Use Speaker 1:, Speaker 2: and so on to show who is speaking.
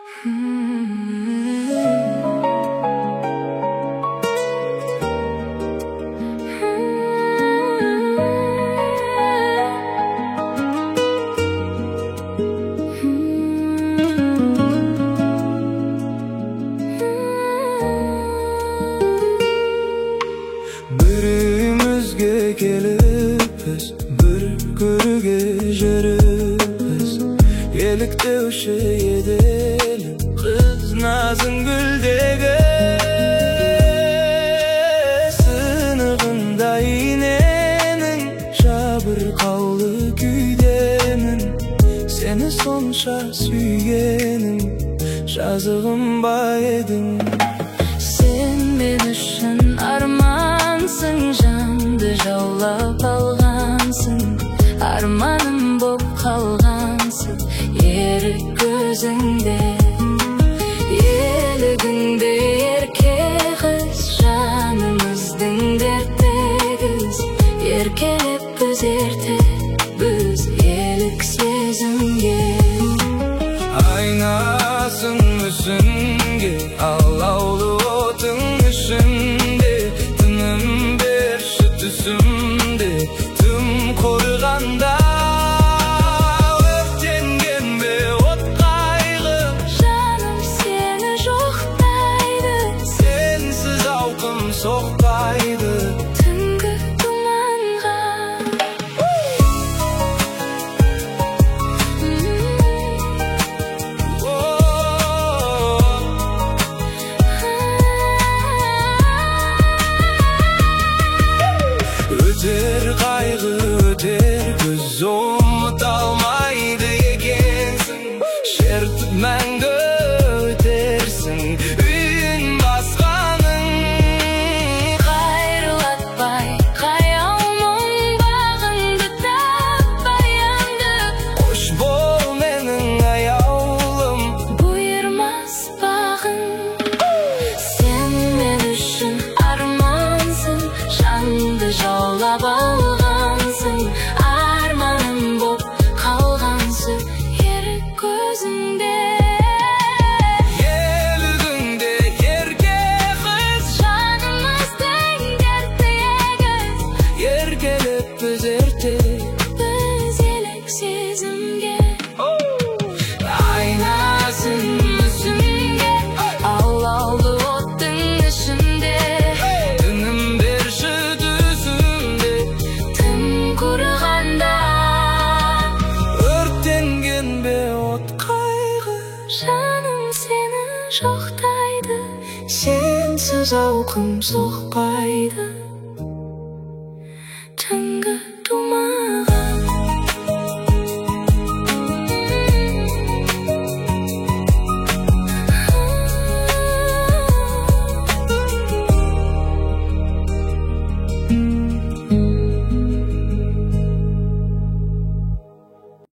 Speaker 1: Birimiizge kelippiz, bir körüge jerippiz. Elikte uşu edelim, kız nazın güldege. Sınıgında inenin, şabır kavlı küydemin. Seni sonşa süygenim, жазығым бар едің.
Speaker 2: Sen men үшін armansың, жанды жаулап алғансың. Арманым боп қалғансың, ерік көзіңде. Елігіңде ерке қыз, жанымыздың дерттегіз. Еркелеп біз ерте, біз елік сезімге.
Speaker 1: Aynasın üstünge, Allah'lı otun üstünde. Tınım bir şu tüsümde, tüm koruganda. Örtengen be ot kaygı,
Speaker 2: Жаным сені жоқтайды,
Speaker 1: sensiz avkım soğukaydı.
Speaker 2: түнгі тұманға.
Speaker 1: Öter kaygı öter, göz unutalmaydı ekensin. Şertip мәңгі ötersin, үйін басқаның.
Speaker 2: Қайрылатпай қаяумын, бағыңды таппаянды.
Speaker 1: Hoş бол менің аяулым,
Speaker 2: Бұйырмас бағың. Сен мен үшін армансың, жанды жаулап алғансың. Арманым боп қалғансың, ерік көзіңде.
Speaker 1: елігіңде ерке қыз,
Speaker 2: Жанымыздың дерттегіз.
Speaker 1: еркелеп біз ерте.
Speaker 2: Біз елік сезімге.
Speaker 1: Aynasın
Speaker 2: Үстімге алаулы оттың ішінде.
Speaker 1: Тыным берші түсімде,
Speaker 2: Тым құрығанда.
Speaker 1: өртенген бе от қайғы.
Speaker 2: Жаным сені жоқтайды, сенсіз ауқым соқпайды.